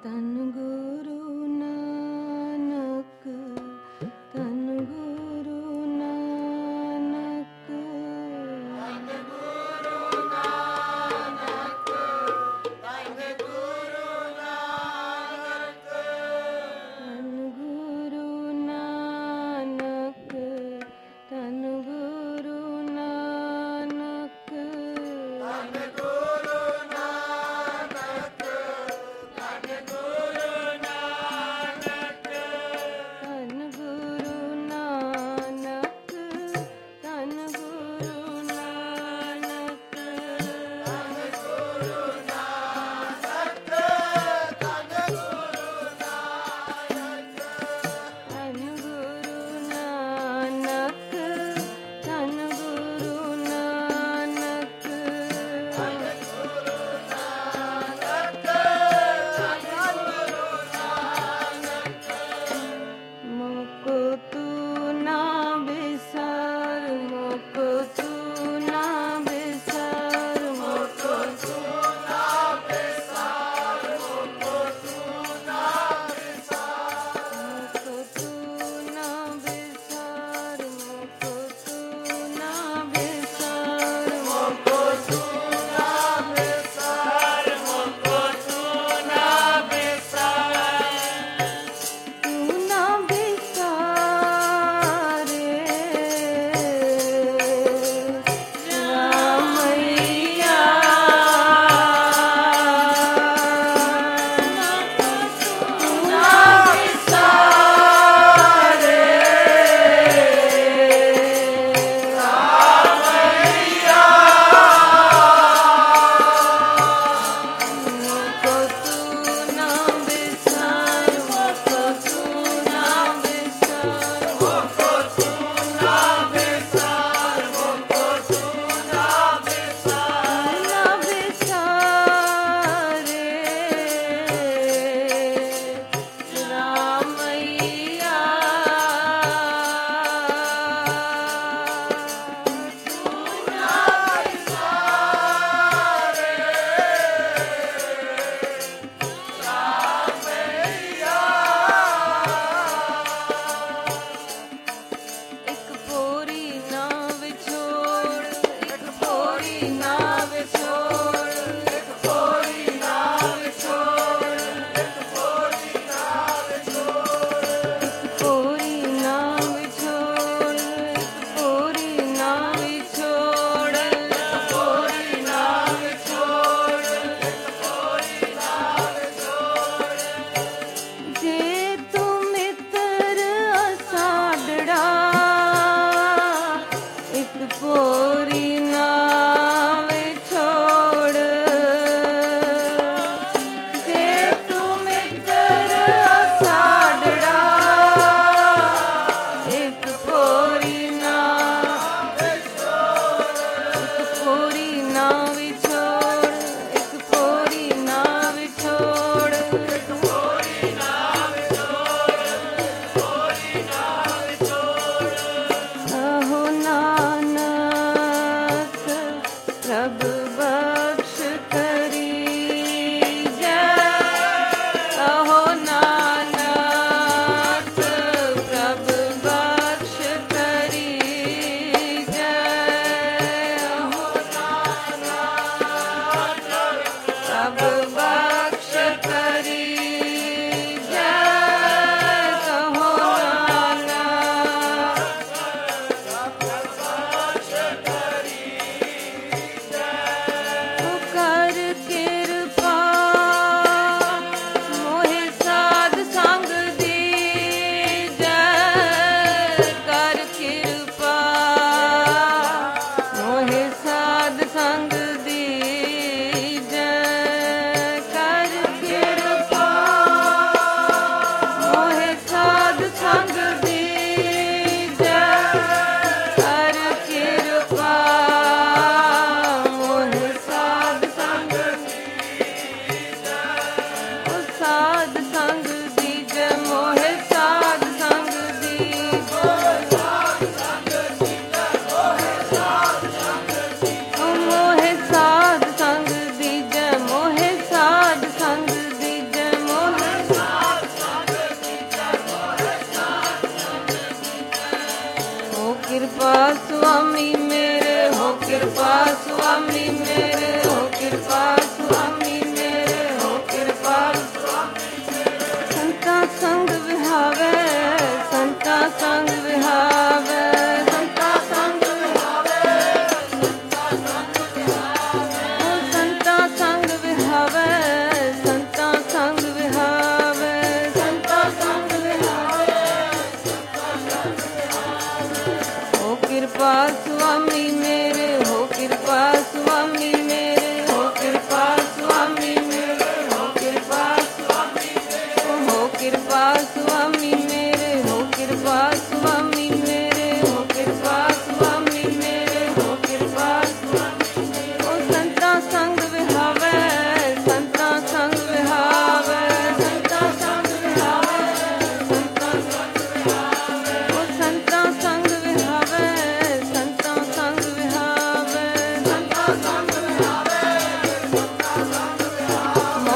तन गुरु नानक, तन गुरु नानक, तन गुरु नानक, तन गुरु नानक, तन गुरु नानक, तन गुरु नानक, तन गुरु नानक, तन गुरु नानक,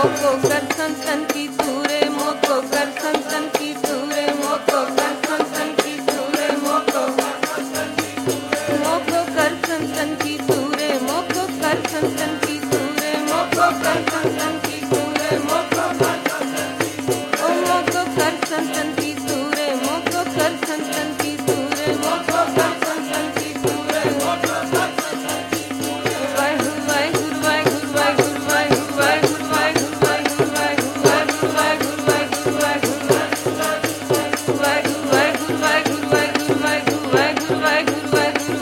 मोको कर संतन की सूरे मोको कर संतन की सूरे मोको कर संतन की सूरे मोको कर संतन की सूरे मोको कर संतन की सूरे मोको कर संतन की सूरे मोको कर संतन की सूरे मोको कर संतन की सूरे मोको कर संतन की सूरे मोको कर संतन की सूरे वाहिगुरु वाहिगुरु वाहिगुरु वाहिगुरु वाहिगुरु वाहिगुरु वाहिगुरु वाहिगुरु वाहिगुरु वाहिगुरु वाहिगुरु वाहिगुरु वाहिगुरु वाहिगुरु वाहिगुरु वाहिगुरु वाहिगुरु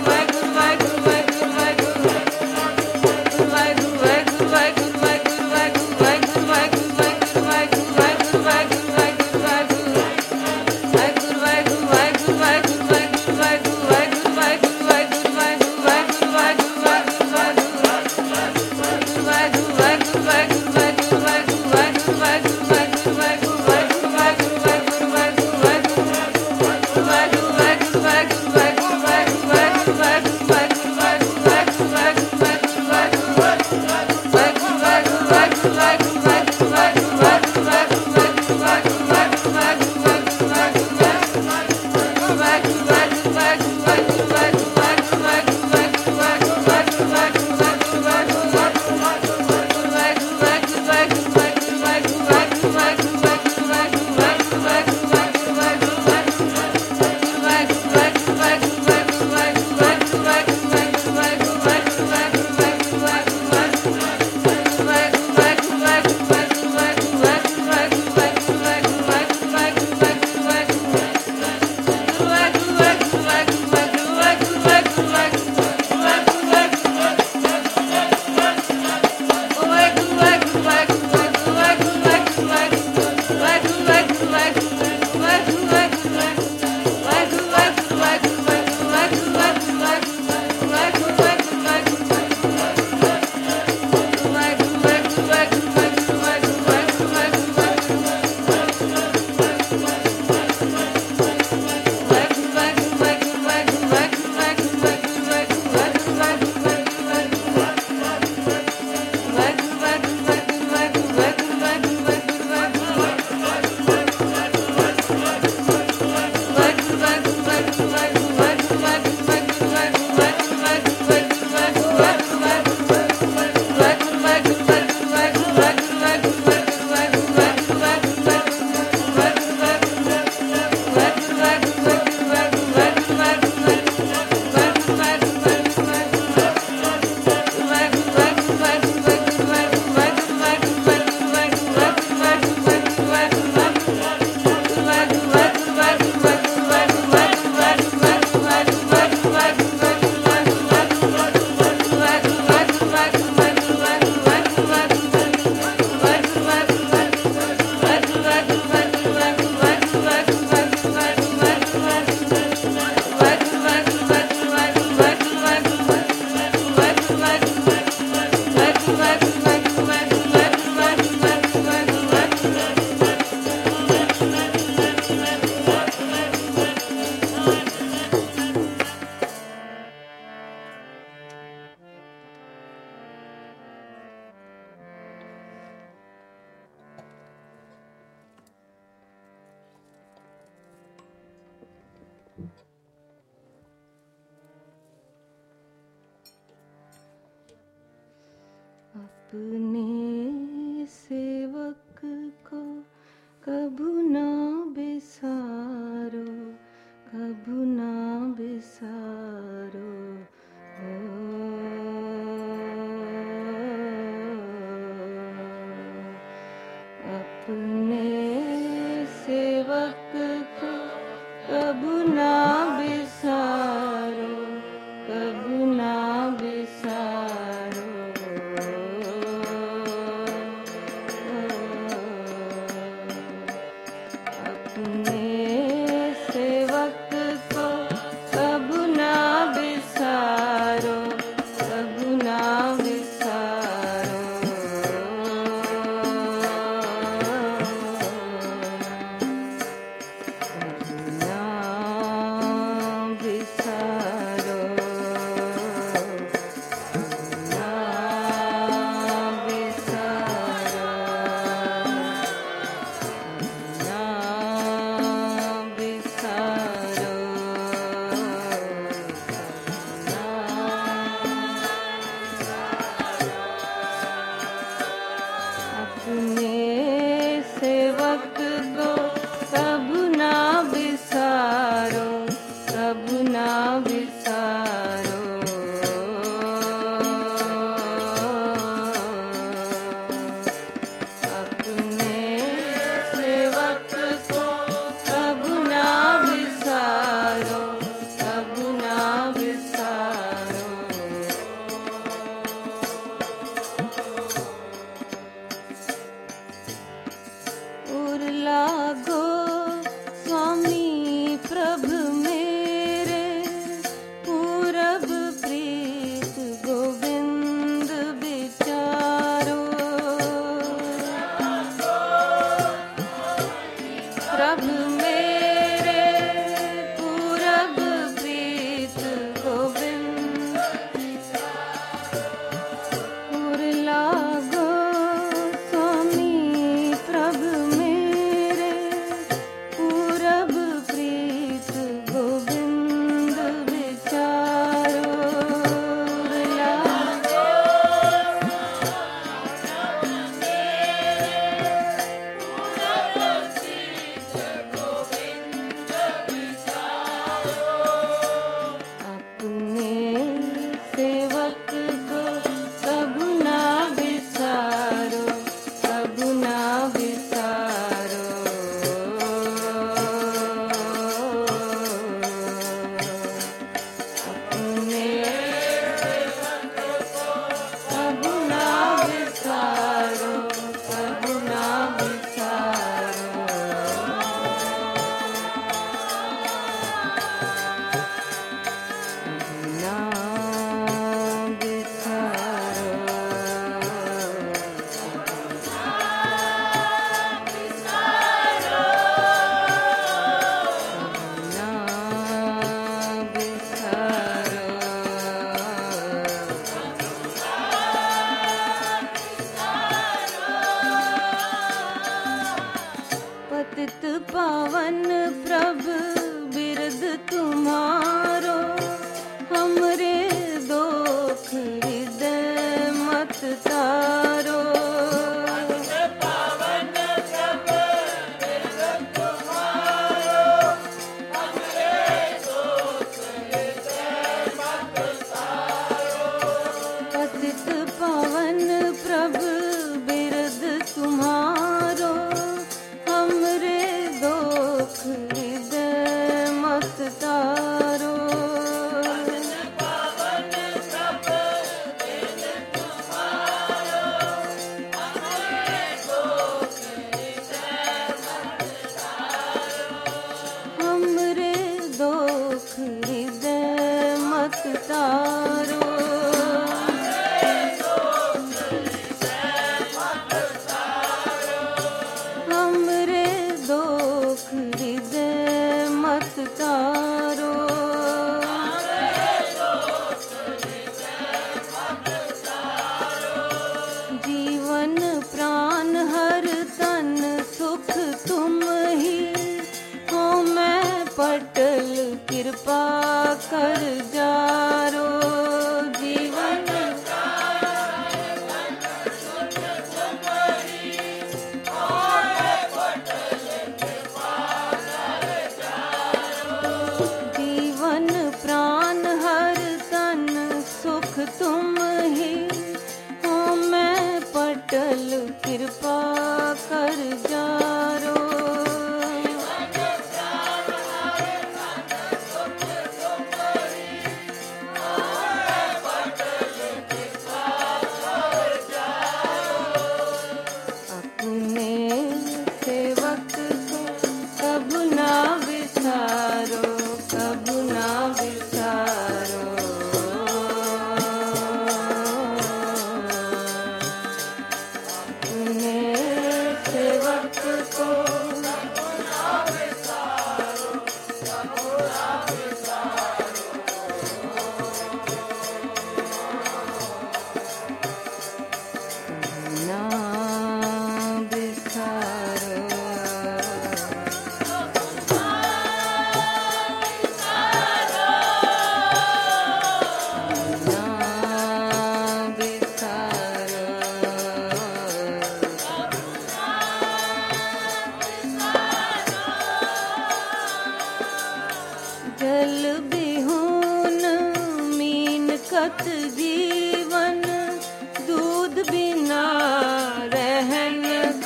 अपने सेवक को कभू ना बिसारो, कभू ना बिसारो हो। अपने सेवक को कभू ना बिसारो, कभू ना बिसारो। अपने सेवक को कभू ना बिसारो, कभू ना बिसारो। कभू ना अपने सेवक को कभू ना बिसारो, कभू ना बिसारो। अपने सेवक को कभू ना बिसारो, कभू ना बिसारो। और लागो स्वामी प्रभु मेरे, पूरब प्रीत गोविंद विचारो। प्रभु मेरे पूरब प्रीत गोविंद, और लागो स्वामी प्रभु मेरे पूरब प्रीत गोविंद विचारो। और लागो अपने सेवक को कभू ना बिसारो, कभू ना बिसारो। अपने सेवक को कभू ना बिसारो, कभू ना बिसारो। ना बिसारो, ना बिसारो। पतित पावन प्रभु बिरद तुम्हारो, हमरे दोख हृदय मत तारो। पतित पावन प्रभु बिरद तुम्हारो, हमरे दोख हृदय मत तारो। हमरे दोख हृदय मत तारो।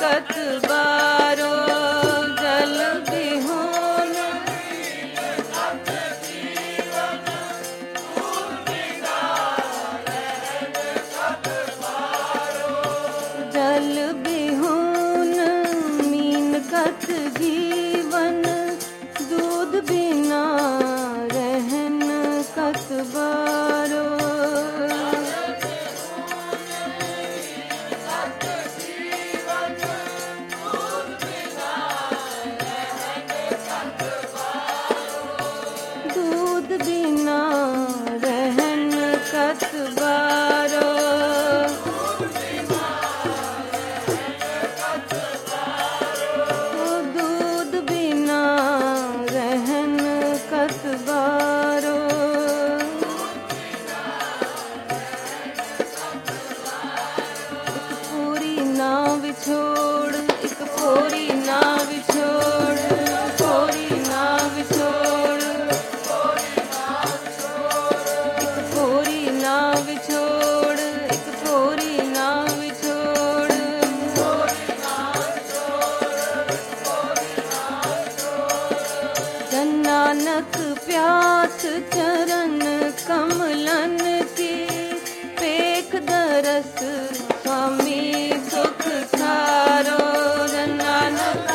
कत बारो जल बिहुन जल बिहुन मीन कत जीवन दूध बिना रहन कत बारो दूध बिना रहन कत बारो दूध बिना रहन कत बारो एक पूरी ना विछोड़ एक पूरी ना विछोड़ पूरी ना विछोड़ एक पूरी ना विछोड़ एक पूरी ना विछोड़ जन नानक प्यास चरण कमलन की पेख दरस स्वामी सुख सारो जन नानक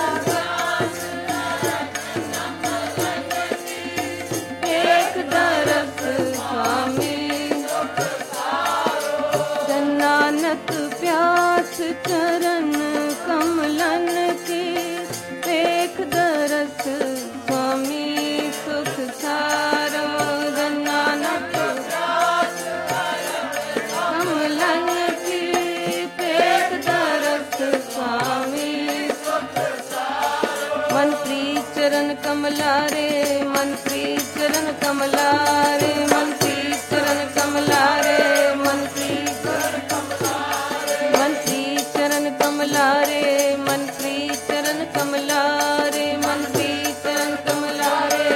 पेख दरस स्वामी जन नानक प्यास चरण कमलन की पेख दरस स्वामी सुख सारो जन नानक कमलन की पेख दरस स्वामी मन प्रीत चरण कमला रे मन प्रीत चरण कमला रे मन प्रीत चरण कमला रे मन प्रीत मन प्रीत चरण कमला रे मन प्रीत चरण कमला रे मन प्रीत चरण कमला रे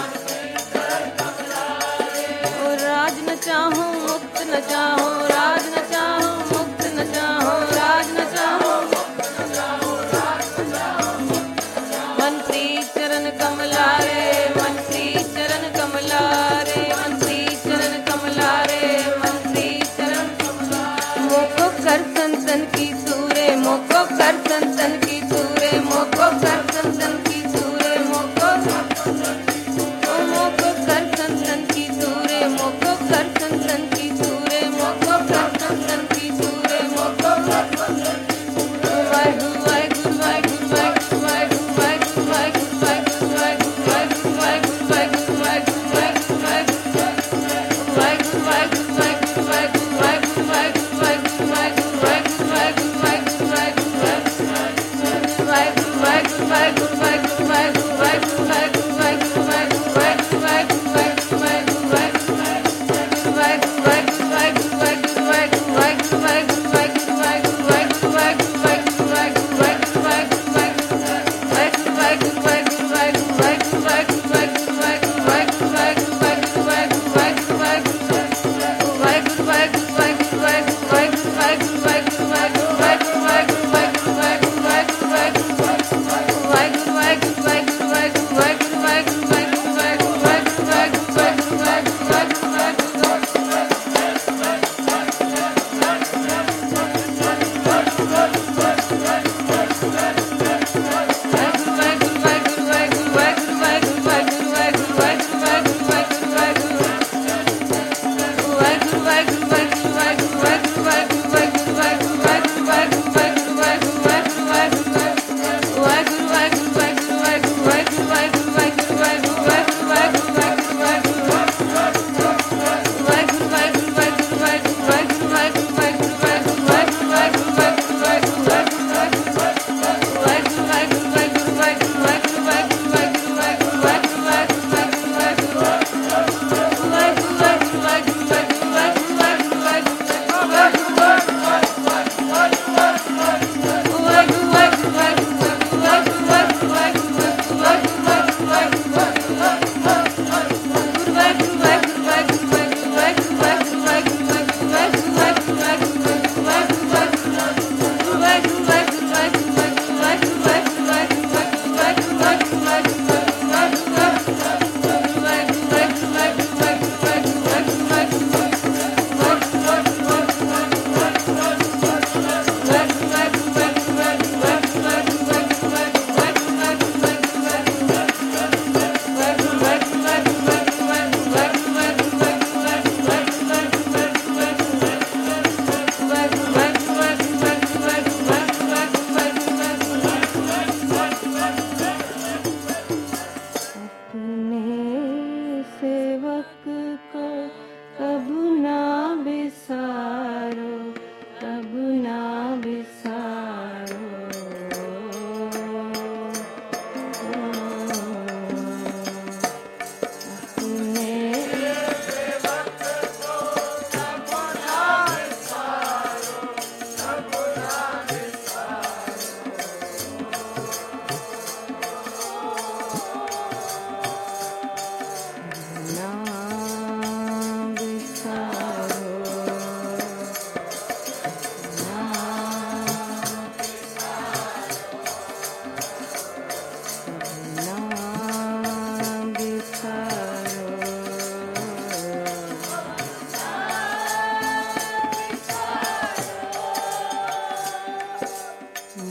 ओ राज न चाहूं मुक्त न चाहूं राज न चाहूं मुक्त न चाहूं राज न चाहूं मन प्रीत चरण कमला रे मन प्रीत चरण कमला रे मन प्रीत चरण कमला रे मन प्रीत चरण मोको कर संतन की तूरे मोको कर संतन की तूरे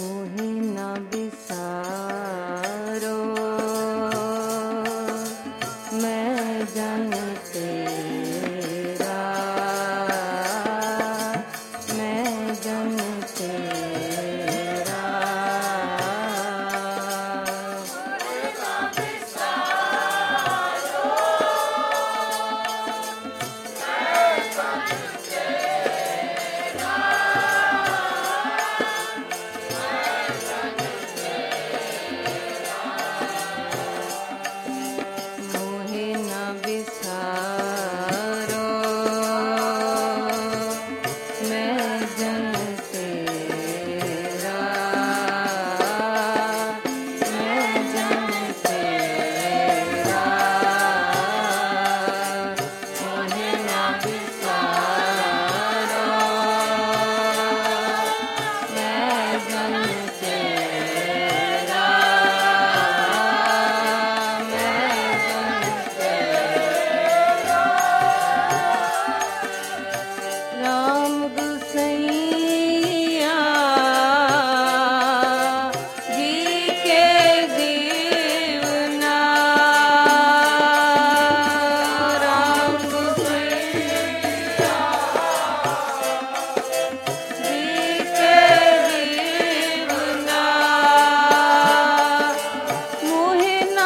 मोहे न बिसारो मैं जन तेरा, मैं जन तेरा। मोहे न बिसारो मैं जन तेरा, मैं जन तेरा। मोहे न बिसारो मैं जन तेरा, राम गुसैया जी के दीवना, राम गुसैया जी के दीवना। मोहे न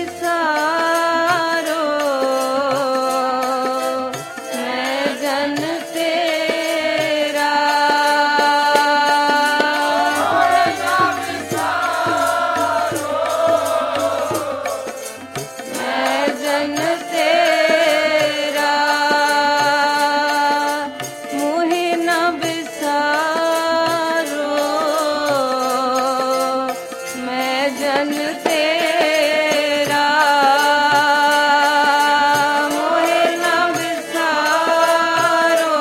बिसारो मैं जन तेरा, मैं जन तेरा। मोहे न बिसारो मैं जन तेरा, मोहे न बिसारो।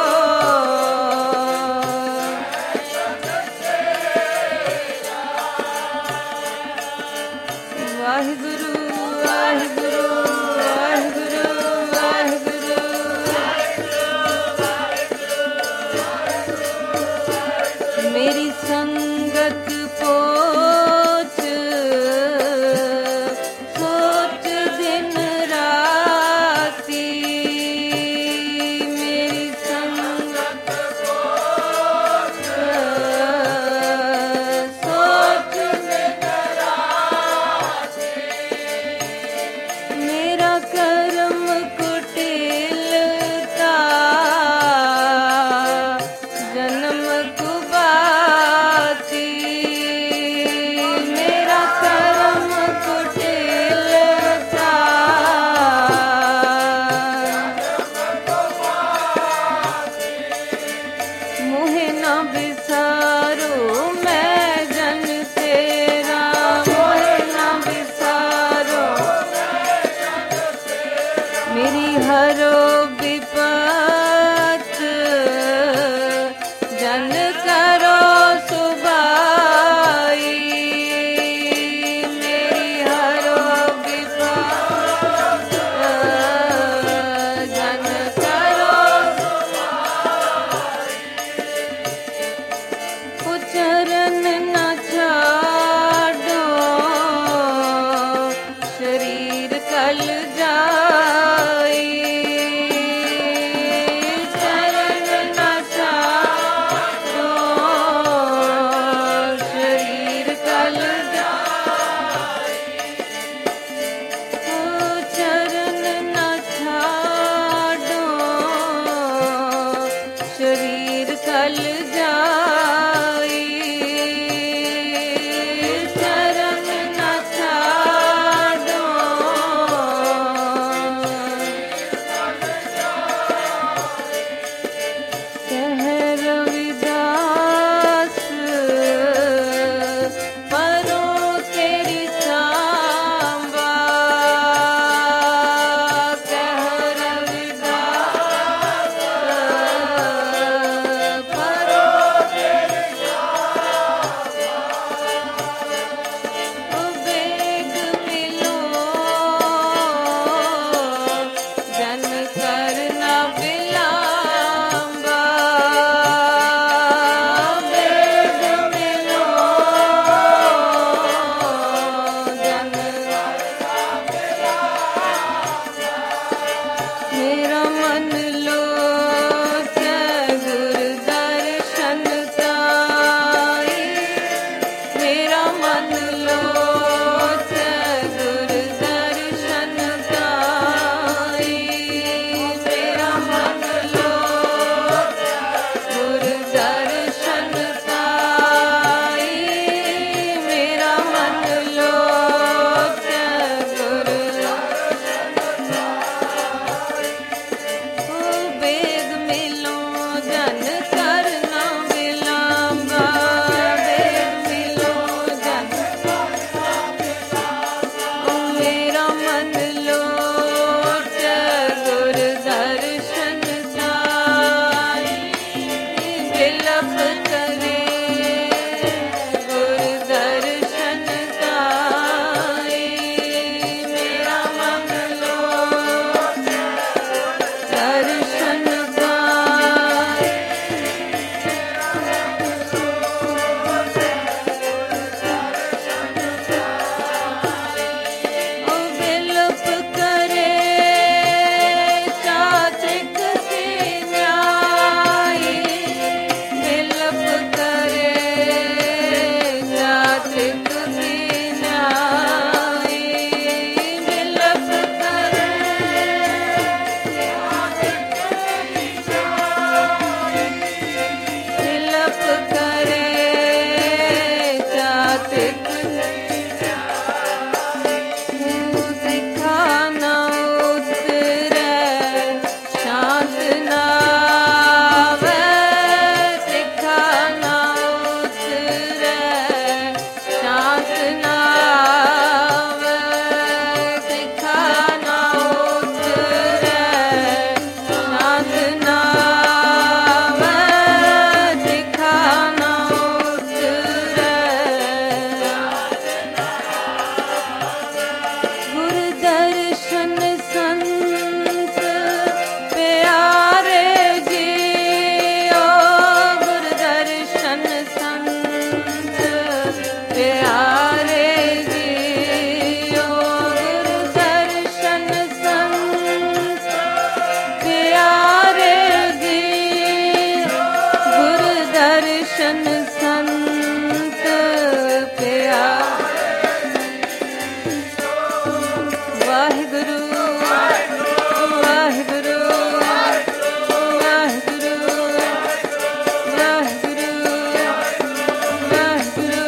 वाहिगुरु वाहिगुरु वाहिगुरु वाहिगुरु। मेरी संगत पोच सोच दिन राती, मेरी संगत पोच सोच दिन राती। मेरा मन लोचे गुरु दर्शन पाई। मेरा मन लोचे गुरु दर्शन पाई। मेरा मन लोचे गुरु वेद मिलो जन करना विलंबा। वेद मिलो जन मेरा मन लोचे गुरु दर्शन पाई। विलप करे गुरु दर्शन पाई। मेरा मन लोचे दर्शन पाई। ओ विलप करे चात्रिक की न्यायी। विलप करे चात्रिक की न्यायी। विलप करे विलप करे चात्रिक सिखा न उतरे शांत नावे। सिखा न उतरे शांत नावे। सिखा न उतरे शांत नावे। सिखा न उतरे गुरु दर्शन संत प्यारे जियो। गुरु दर्शन संत प्यारे जियो। गुरु दर्शन संत प्यारे जियो। गुरु दर्शन संत प्यारे वाहिगुरु वाहिगुरु वाहिगुरु वाहिगुरु वाहिगुरु वाहिगुरु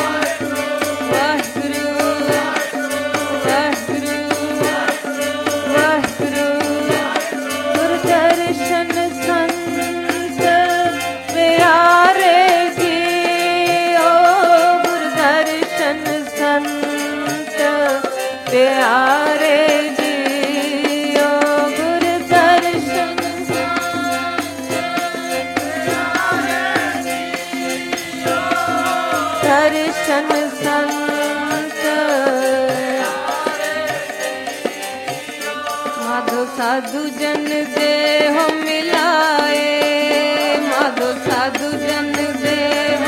वाहिगुरु। गुरु दर्शन संत प्यारे जियो। गुरु दर्शन संत प्यारे जियो। गुरु दर्शन दर्शन संत माधो साधु जन देह मिलाए। माधो साधु जन देह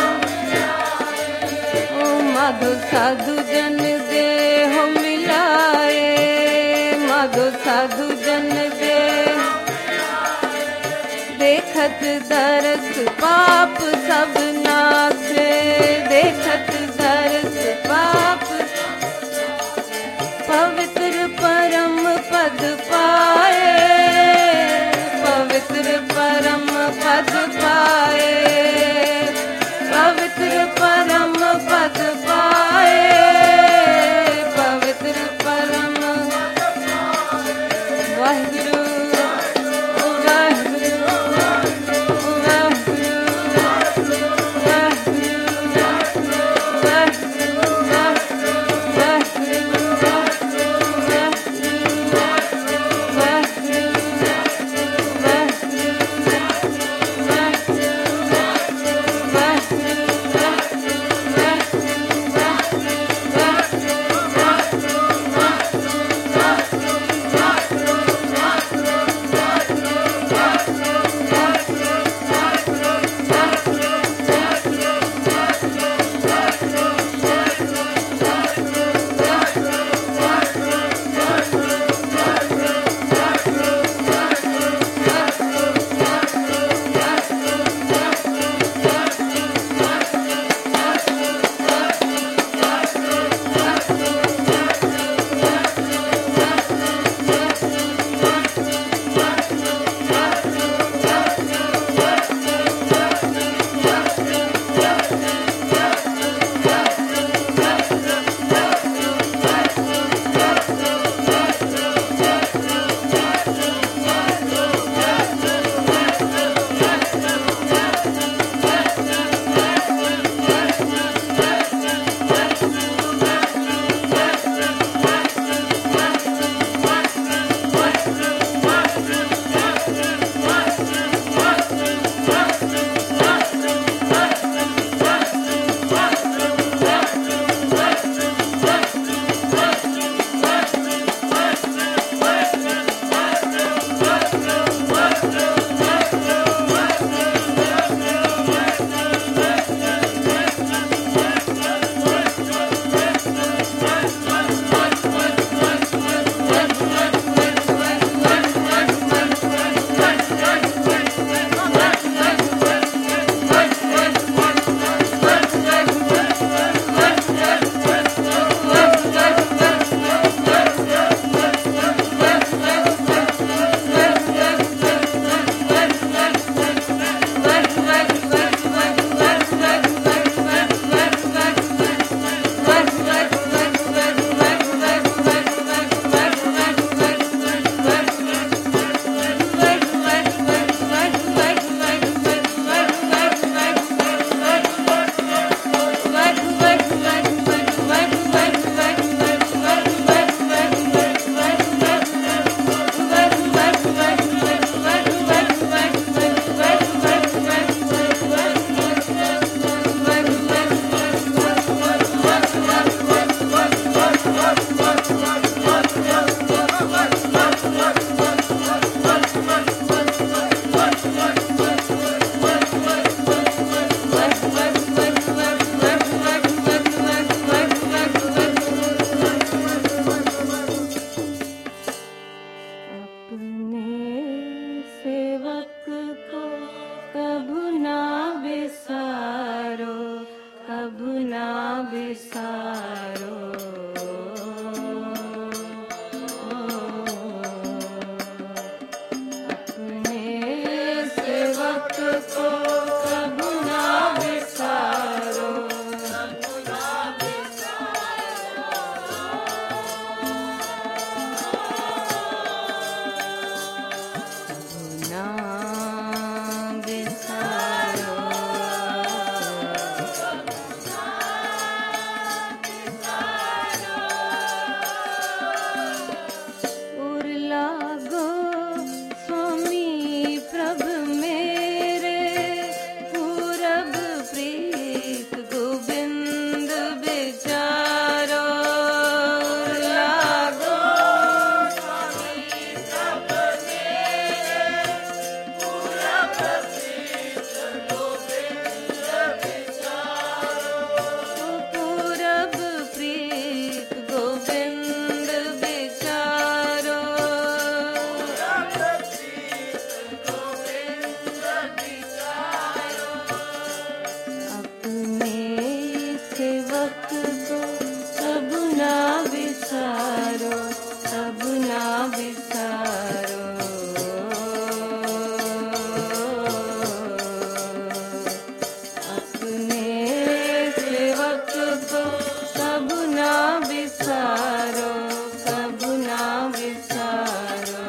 ओ माधो साधु जन देह मिलाए। माधो साधु जन देह देखत दरस पाप सब नासे। देखत दरस पाप पवित्र परम पद पाए। पवित्र परम पद पाए। पवित्र परम पद पाए। पवित्र परम वाहिगुरु वाहिगुरु वाहिगुरु वाहिगुरु ना बिसारो। अपने सेवक को कबू ना बिसारो। ना बिसारो। उर लागो स्वामी प्रभ मेरे, पूरब प्रीत गोविंद बेचारो। उर लागो पूरब प्रीत गोविंद बेचारो। अपने सेवक को कबू ना बिसारो, कबू ना बिसारो। अपने सेवक को कबू ना बिसारो, कबू ना बिसारो।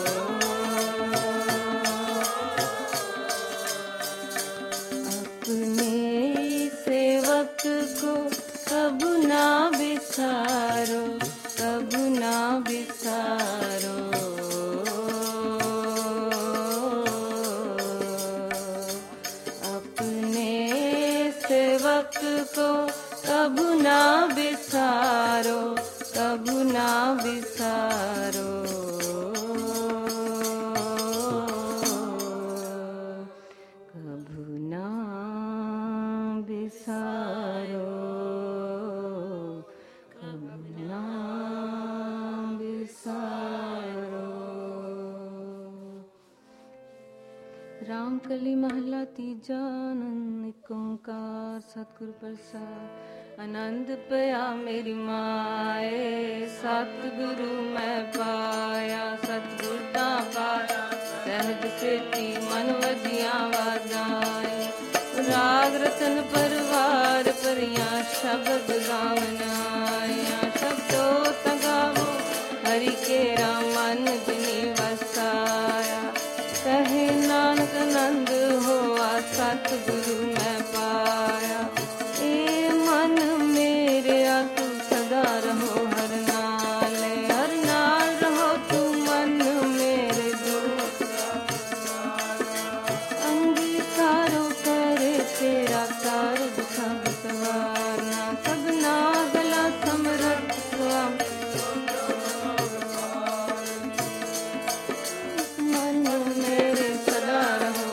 अपने सेवक को कबू ना बिसारो, कबू ना बिसारो। अपने सेवक को कबू ना बिसारो, कबू ना बिसारो। कबू ना बिसारो, कबू ना बिसारो। रामकली महला तीजा। आनंद एक ओंकार सतगुरु प्रसाद। आनंद पया मेरी माए, सतगुरु मैं पाया। सतगुर दा पाया सहज सेती, मन वजिया वाजाए। राग रतन परवार परिया, शब्द गावन आया। शब्दो तगावो हरि केरा, मन जिनी वसाया। कहे नानक नंद होआ, सतगुरु मैं पाया। ए मन मेरे तू सदा रहो हर नाले, हर नाल रहो तू मन मेरे दूर। अंगीकारो करे तेरा कार्य सब सवारना। सबना गला समरथ स्वामी, मन मेरे सदा रहो।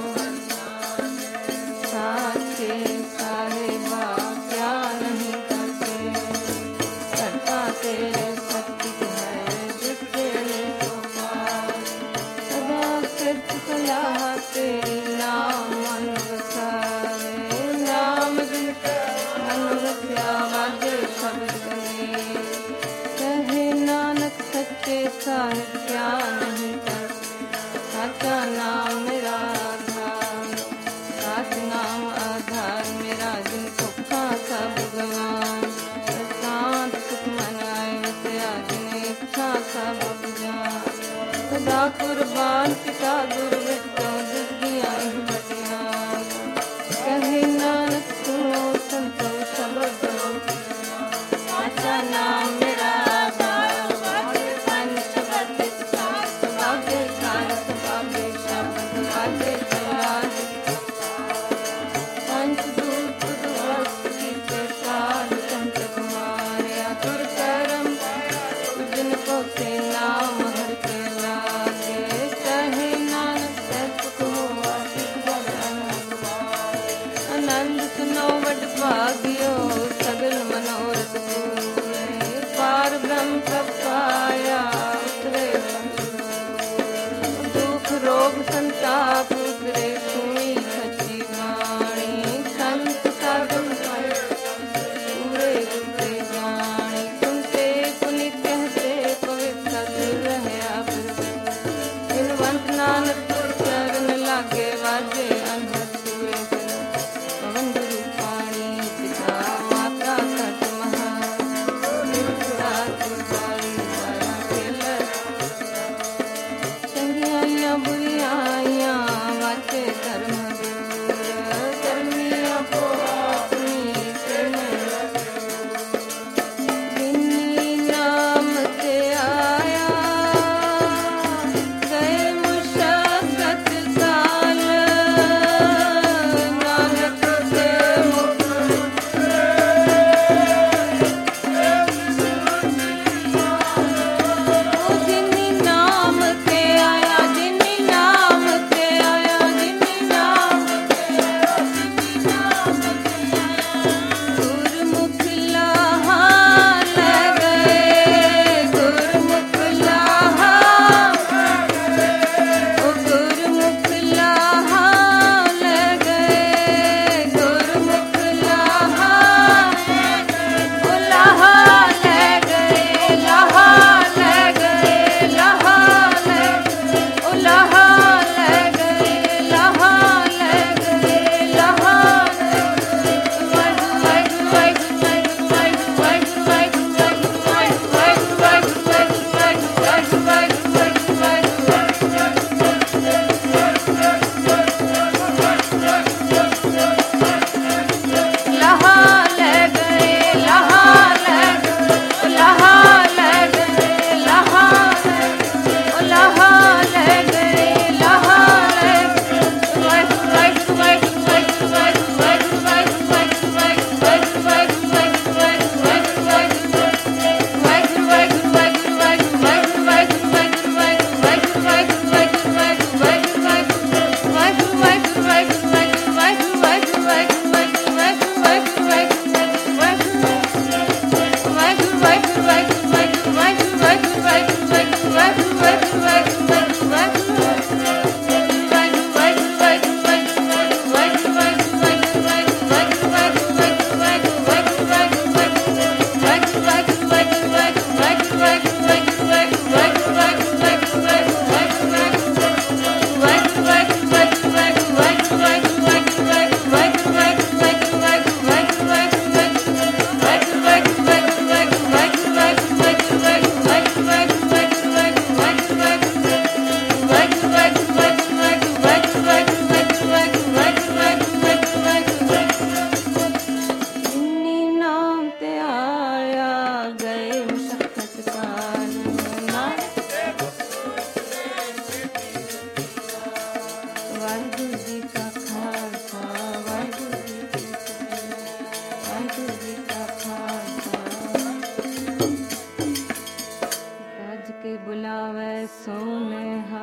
साचे साहिबा क्या नहीं करते, करता तेरे शक्ति है जिससे तो पार। सदा सिद्ध कला तेरी नाम मन वसावे। नाम जिनका मन रखा वाजे शब्द बने। कहे नानक सच्चे साहिब क्या नहीं करते। साचा नाम मेरा आधार, साच नाम आधार मेरा। जिन सुखा सब भगवान, शांत सुख मनाए वसया। जिन इच्छा सब जान, सदा कुर्बान पिता गुरु बिटो जिसदियां बटिया। कहे नानक सुनो संतो शब्द, साचा नाम मेरा आधार। पंच शब्द ਗੱਜ ਕੇ ਬੁਲਾਵੇ ਸੋਨੇਹਾ।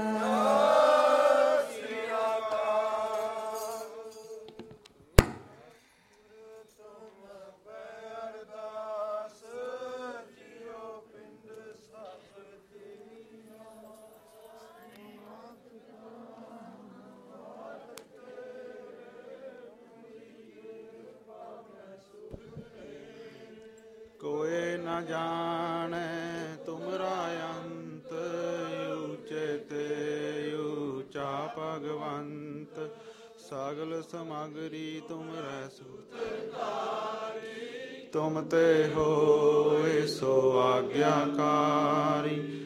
कोई न जाने तुमरा अंत, ऊंचेत ऊंचा भगवंत। सगल समगरी तुमरै सूत, तुम ते हो सो आज्ञाकारी।